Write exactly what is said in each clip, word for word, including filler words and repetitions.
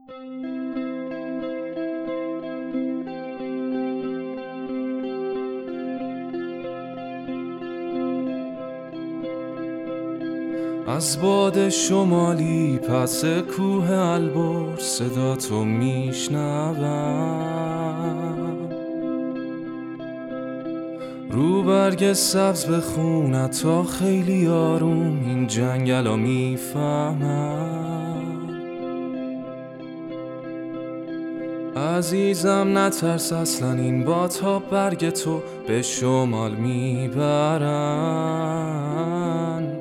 از باد شمالی پس کوه البرز صدا تو میشنوم، رو برگ سبز به خونت تا خیلی آروم این جنگلا میفهمم. عزیزم نترس اصلا این با تا برگ تو به شمال میبرن،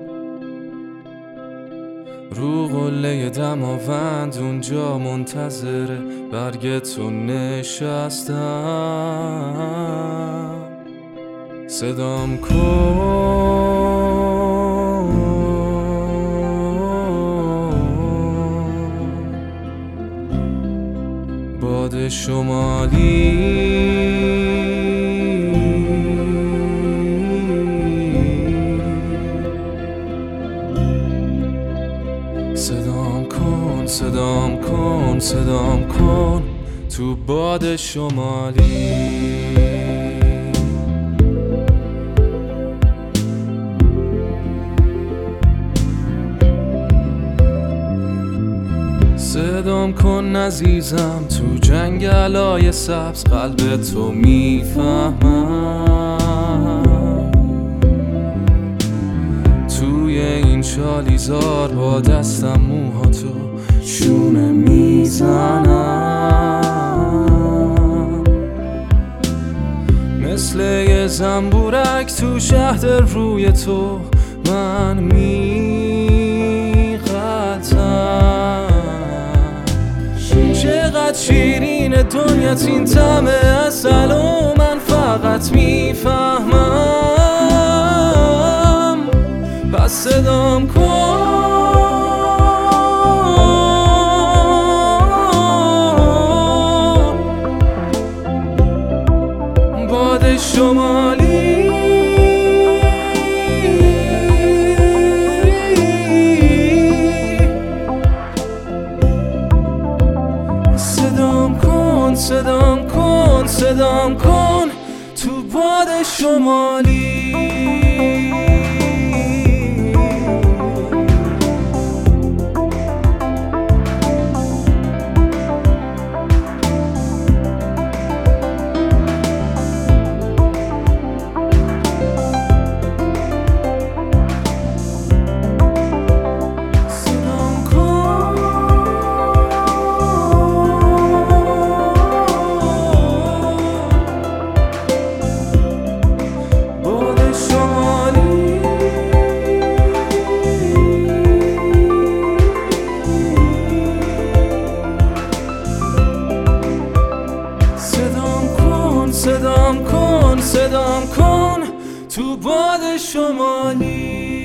رو قله دماوند اونجا منتظر برگ تو نشستم. صدام کن باد شمالی، صدام کن صدام کن صدام کن تو باد شمالی. صدام کن عزیزم تو جنگلای سبز قلب تو میفهمم، توی این چالیزار با دستم موهاتو شونه میزنم، مثل یه زنبورک تو شهد روی تو من میغلطم. چقدر شیرین دنیات این طعم عسل و من فقط میفهمم. پس صدام کن باد شمالی، صدام کن صدام کن تو باد شمالی. صدام کن صدام کن تو باد شمالی.